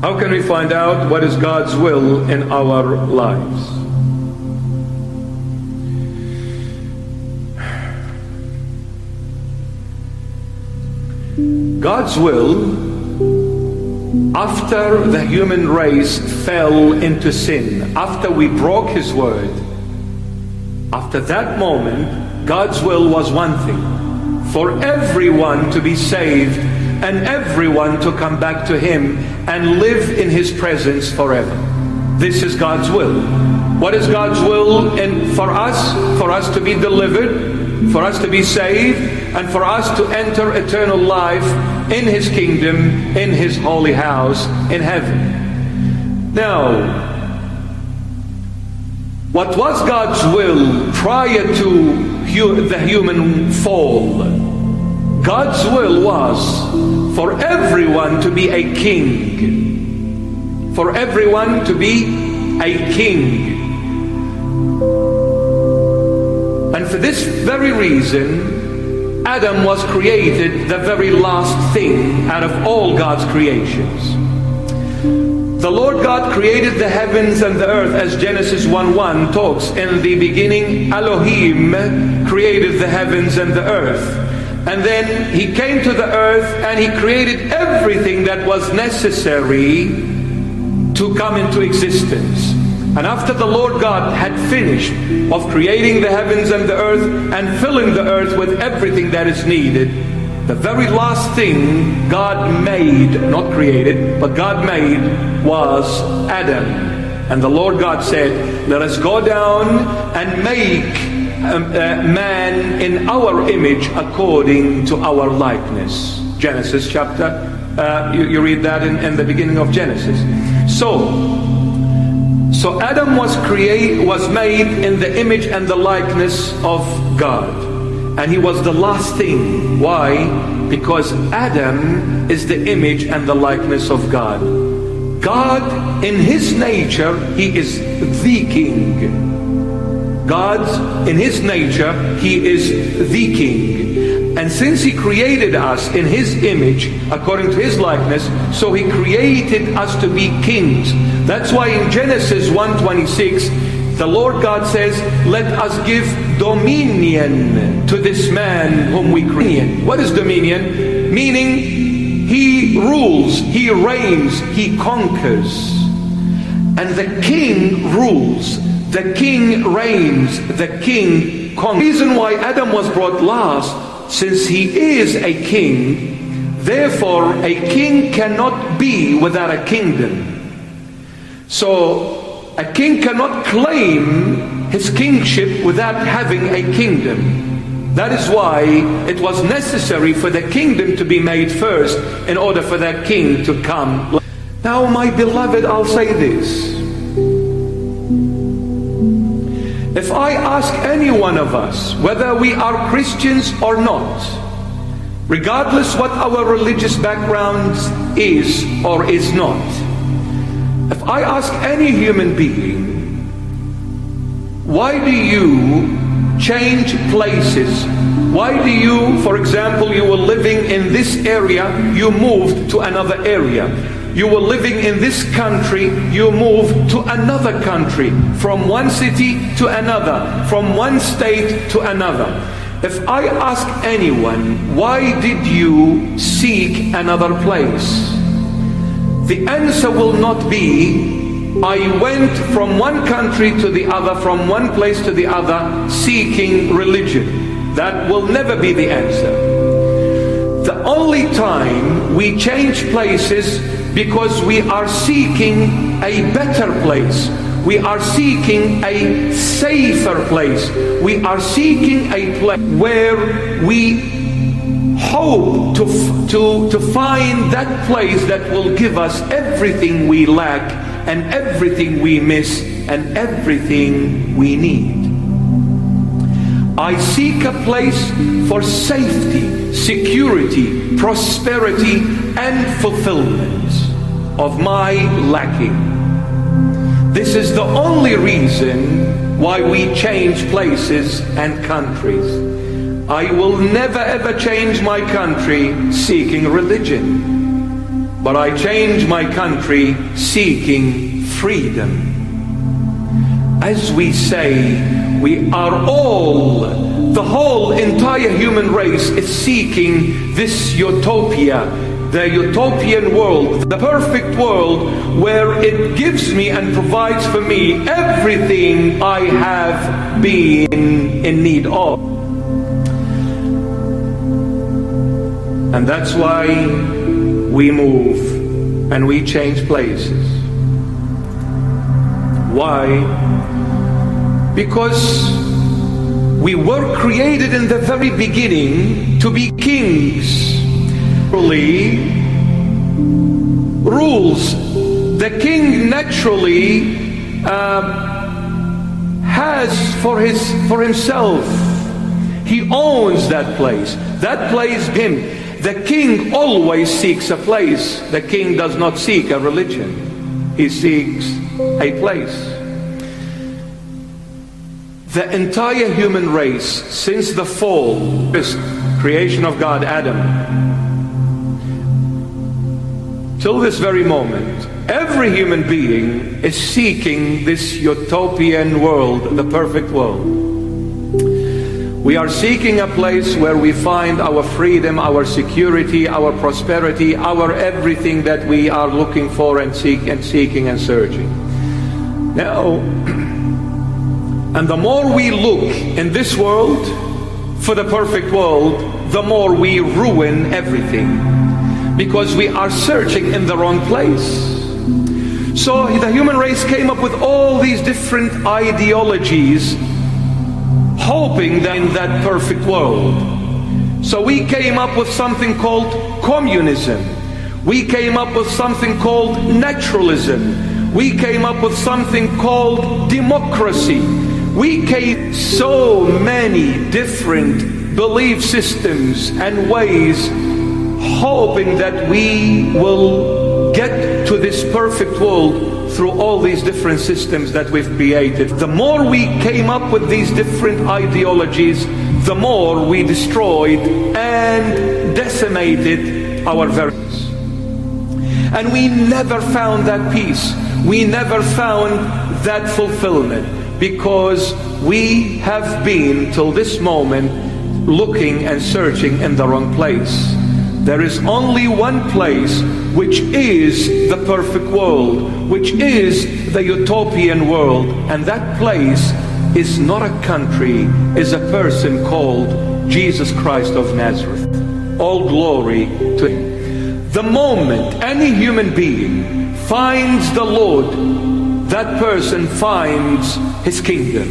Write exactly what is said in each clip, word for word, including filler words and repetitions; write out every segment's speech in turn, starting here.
How can we find out what is God's will in our lives? God's will, after the human race fell into sin, after we broke His word, after that moment, God's will was one thing: for everyone to be saved and everyone to come back to Him and live in His presence forever. This is God's will. What is God's will in, for us? For us to be delivered, for us to be saved, and for us to enter eternal life in His kingdom, in His holy house, in heaven. Now, what was God's will prior to hu- the human fall? God's will was for everyone to be a king. For everyone to be a king. And for this very reason, Adam was created the very last thing out of all God's creations. The Lord God created the heavens and the earth, as Genesis one one talks. In the beginning, Elohim created the heavens and the earth. And then He came to the earth and He created everything that was necessary to come into existence. And after the Lord God had finished of creating the heavens and the earth and filling the earth with everything that is needed, the very last thing God made, not created, but God made, was Adam. And the Lord God said, let us go down and make um, uh, man in our image according to our likeness. Genesis chapter, uh, you, you read that in, in the beginning of Genesis. So, So Adam was create, was made in the image and the likeness of God. And he was the last thing. Why? Because Adam is the image and the likeness of God. God, in His nature, He is the King. God, in His nature, He is the King. And since He created us in His image, according to His likeness, so He created us to be kings. That's why in Genesis one twenty-six, the Lord God says, let us give dominion to this man whom we created. What is dominion? Meaning, He rules, He reigns, He conquers. And the king rules, the king reigns, the king conquers. The reason why Adam was brought last, since he is a king, therefore a king cannot be without a kingdom. So a king cannot claim his kingship without having a kingdom. That is why it was necessary for the kingdom to be made first in order for that king to come. Now, my beloved, I'll say this. If I ask any one of us whether we are Christians or not, regardless what our religious background is or is not, if I ask any human being, why do you change places? Why do you, for example, you were living in this area, you moved to another area. You were living in this country, you moved to another country, from one city to another, from one state to another. If I ask anyone, why did you seek another place? The answer will not be, I went from one country to the other, from one place to the other, seeking religion. That will never be the answer. The only time we change places because we are seeking a better place. We are seeking a safer place. We are seeking a place where we hope to, to, to find that place that will give us everything we lack and everything we miss and everything we need. I seek a place for safety, security, prosperity, and fulfillment of my lacking. This is the only reason why we change places and countries. I will never ever change my country seeking religion. but I changed my country seeking freedom. As we say, we are all, the whole entire human race is seeking this utopia, the utopian world, the perfect world where it gives me and provides for me everything I have been in need of. And that's why we move and we change places. Why? Because we were created in the very beginning to be kings. Naturally, rules. The king naturally uh, has for his for himself. He owns that place. That place him. The king always seeks a place. The king does not seek a religion. He seeks a place. The entire human race, since the fall, this creation of God, Adam, till this very moment, every human being is seeking this utopian world, the perfect world. We are seeking a place where we find our freedom, our security, our prosperity, our everything that we are looking for and seek and seeking and searching. Now, and the more we look in this world for the perfect world, the more we ruin everything, because we are searching in the wrong place. So the human race came up with all these different ideologies, hoping that in that perfect world. So we came up with something called communism. We came up with something called naturalism. We came up with something called democracy. We came so many different belief systems and ways, hoping that we will get to this perfect world through all these different systems that we've created. The more we came up with these different ideologies, the more we destroyed and decimated our values. And we never found that peace. We never found that fulfillment, because we have been till this moment looking and searching in the wrong place. There is only one place which is the perfect world, which is the utopian world, and that place is not a country, is a person called Jesus Christ of Nazareth. All glory to Him. The moment any human being finds the Lord, that person finds His kingdom.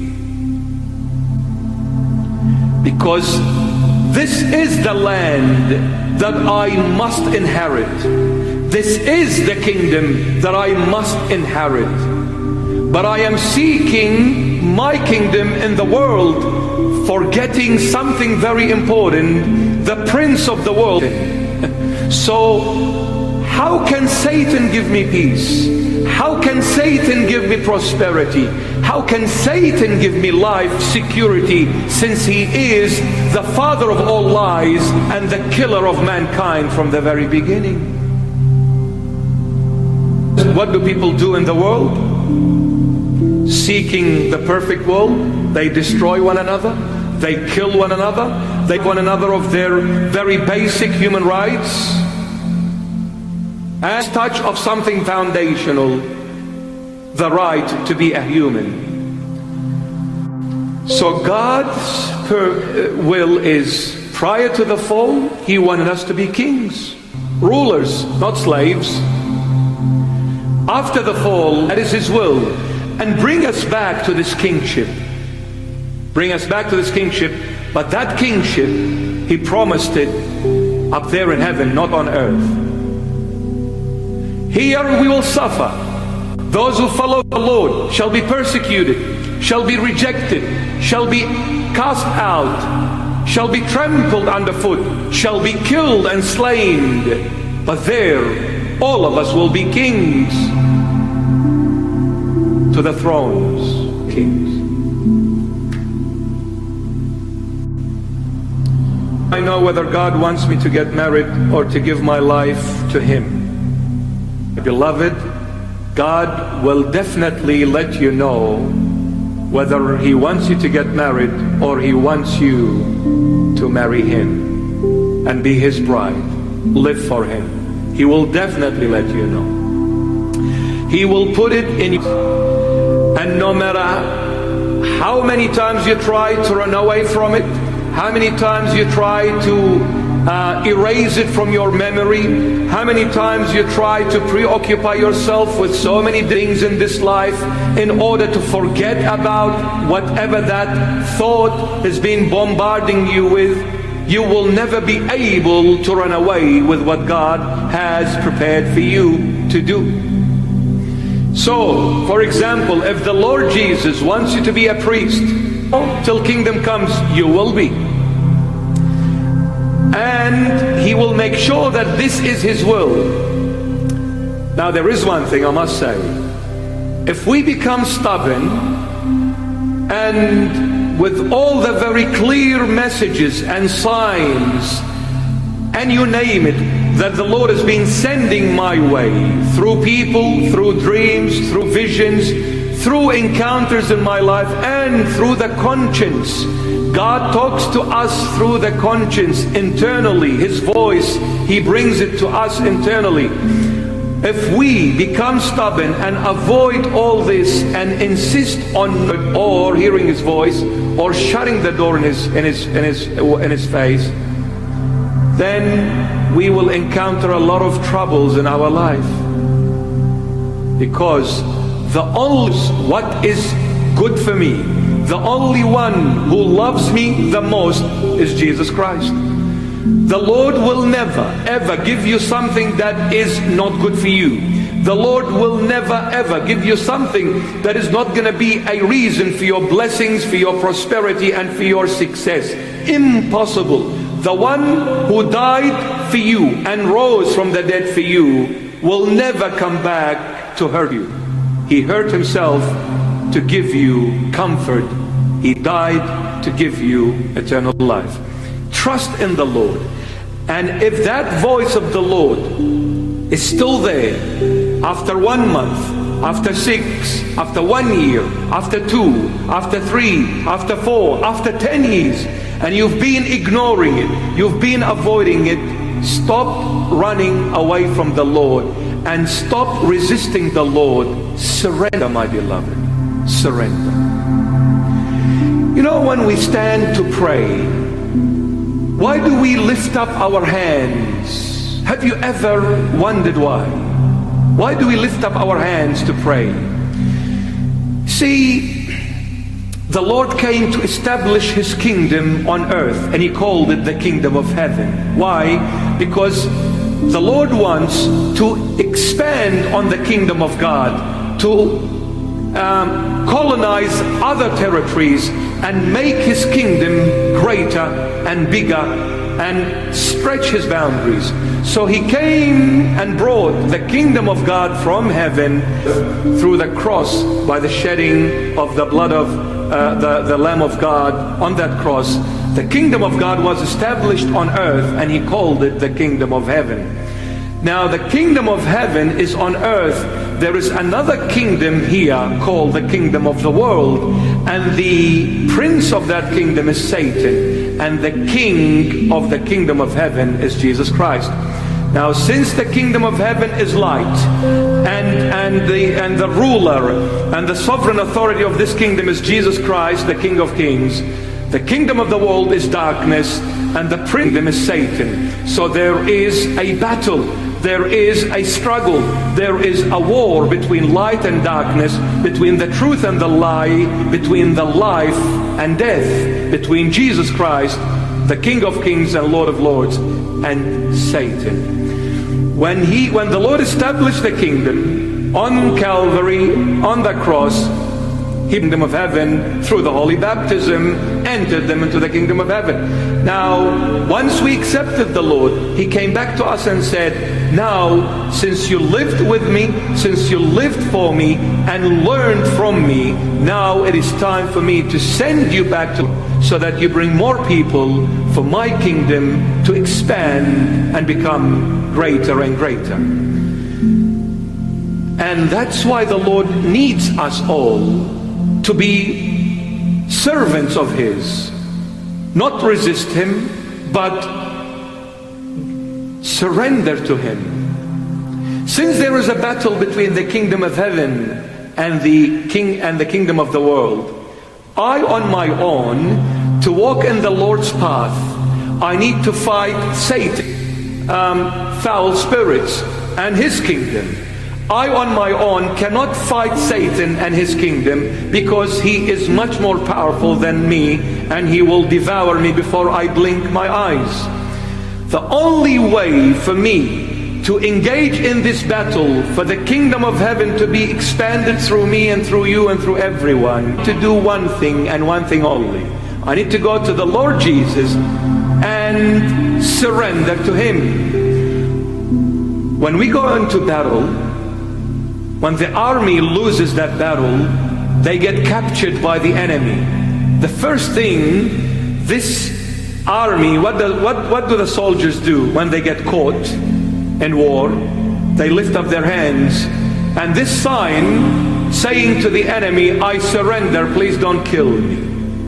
Because this is the land that I must inherit. This is the kingdom that I must inherit. But I am seeking my kingdom in the world, forgetting something very important, the prince of the world. So how can Satan give me peace? How can Satan give me prosperity? How can Satan give me life, security, since he is the father of all lies and the killer of mankind from the very beginning? What do people do in the world? Seeking the perfect world, they destroy one another, they kill one another, they one another of their very basic human rights. As touch of something foundational, the right to be a human. So God's per, uh, will is, prior to the fall, He wanted us to be kings, rulers, not slaves. After the fall, that is His will, and bring us back to this kingship. Bring us back to this kingship, but that kingship, He promised it up there in heaven, not on earth. Here we will suffer. Those who follow the Lord shall be persecuted, shall be rejected, shall be cast out, shall be trampled underfoot, shall be killed and slain. But there, all of us will be kings to the thrones. Kings. I know whether God wants me to get married or to give my life to Him. beloved, God will definitely let you know whether He wants you to get married or He wants you to marry Him and be His bride. Live for Him. He will definitely let you know. He will put it in you. And no matter how many times you try to run away from it, how many times you try to uh, erase it from your memory, how many times you try to preoccupy yourself with so many things in this life in order to forget about whatever that thought has been bombarding you with, you will never be able to run away with what God has prepared for you to do. So, for example, if the Lord Jesus wants you to be a priest, till kingdom comes, you will be. And He will make sure that this is His will. Now, there is one thing I must say. If we become stubborn, and with all the very clear messages and signs, and you name it, that the Lord has been sending my way, through people, through dreams, through visions, through encounters in my life, and through the conscience. God talks to us through the conscience internally. His voice, He brings it to us internally. If we become stubborn and avoid all this and insist on or hearing His voice or shutting the door in His in His in His in His face, then we will encounter a lot of troubles in our life. Because the only what is good for me, the only one who loves me the most is Jesus Christ. The Lord will never ever give you something that is not good for you. The Lord will never ever give you something that is not going to be a reason for your blessings, for your prosperity, and for your success. Impossible. The one who died for you and rose from the dead for you will never come back to hurt you. He hurt Himself to give you comfort. He died to give you eternal life. Trust in the Lord. And if that voice of the Lord is still there after one month, after six, after one year, after two, after three, after four, after ten years, and you've been ignoring it, you've been avoiding it, stop running away from the Lord and stop resisting the Lord. Surrender, my beloved. Surrender. You know, when we stand to pray, why do we lift up our hands? Have you ever wondered why? Why do we lift up our hands to pray? See, the Lord came to establish His kingdom on earth, and He called it the kingdom of heaven. Why? Because the Lord wants to expand on the kingdom of God, to um, colonize other territories and make His kingdom greater and bigger and stretch His boundaries. So He came and brought the kingdom of God from heaven through the cross, by the shedding of the blood of Uh, the, the Lamb of God on that cross. The kingdom of God was established on earth, and He called it the kingdom of heaven. Now the kingdom of heaven is on earth. There is another kingdom here called the kingdom of the world, and the prince of that kingdom is Satan, and the king of the kingdom of heaven is Jesus Christ. Now, since the kingdom of heaven is light, and and the and the ruler and the sovereign authority of this kingdom is Jesus Christ, the King of Kings, the kingdom of the world is darkness, and the kingdom is Satan. So there is a battle, there is a struggle, there is a war between light and darkness, between the truth and the lie, between the life and death, between Jesus Christ, the King of Kings and Lord of Lords, and Satan. When he, when the Lord established the kingdom on Calvary, on the cross, the kingdom of heaven, through the holy baptism, entered them into the kingdom of heaven. Now, once we accepted the Lord, He came back to us and said, now, since you lived with me, since you lived for me, and learned from me, now it is time for me to send you back to, so that you bring more people for my kingdom to expand and become greater and greater. And that's why the Lord needs us all to be servants of His. Not resist Him, but surrender to Him. Since there is a battle between the kingdom of heaven and the king and the kingdom of the world, I on my own, to walk in the Lord's path, I need to fight Satan, um, foul spirits, and his kingdom. I on my own cannot fight Satan and his kingdom, because he is much more powerful than me, and he will devour me before I blink my eyes. The only way for me to engage in this battle, for the kingdom of heaven to be expanded through me and through you and through everyone, to do one thing and one thing only. I need to go to the Lord Jesus and surrender to Him. When we go into battle, when the army loses that battle, they get captured by the enemy. The first thing, this army, what, the, what, what do the soldiers do when they get caught in war? They lift up their hands, and this sign saying to the enemy, I surrender, please don't kill me.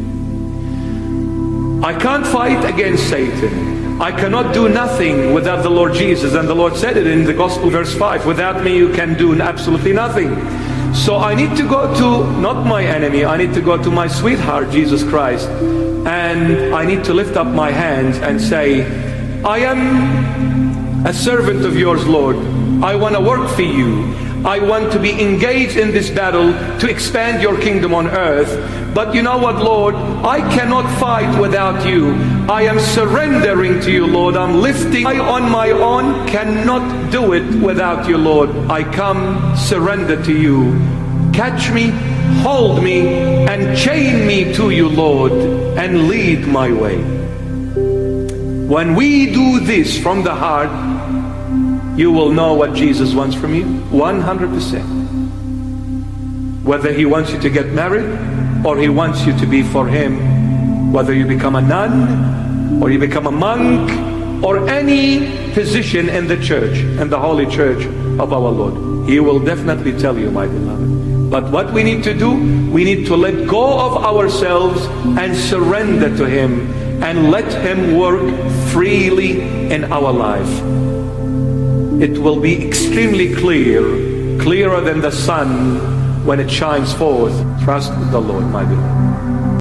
I can't fight against Satan. I cannot do nothing without the Lord Jesus. And the Lord said it in the Gospel, verse five, without me you can do absolutely nothing. So I need to go to, not my enemy, I need to go to my sweetheart, Jesus Christ. And I need to lift up my hands and say, I am a servant of yours, Lord. I want to work for you. I want to be engaged in this battle to expand your kingdom on earth. But you know what, Lord? I cannot fight without you. I am surrendering to you, Lord. I'm lifting. I on my own cannot do it without you, Lord. I come, surrender to you. Catch me, hold me, and chain me to you, Lord, and lead my way. When we do this from the heart, you will know what Jesus wants from you, one hundred percent. Whether He wants you to get married, or He wants you to be for Him, whether you become a nun, or you become a monk, or any position in the church, in the holy church of our Lord, He will definitely tell you, my beloved. But what we need to do, we need to let go of ourselves and surrender to Him, and let Him work freely in our life. It will be extremely clear, clearer than the sun when it shines forth. Trust the Lord, my beloved.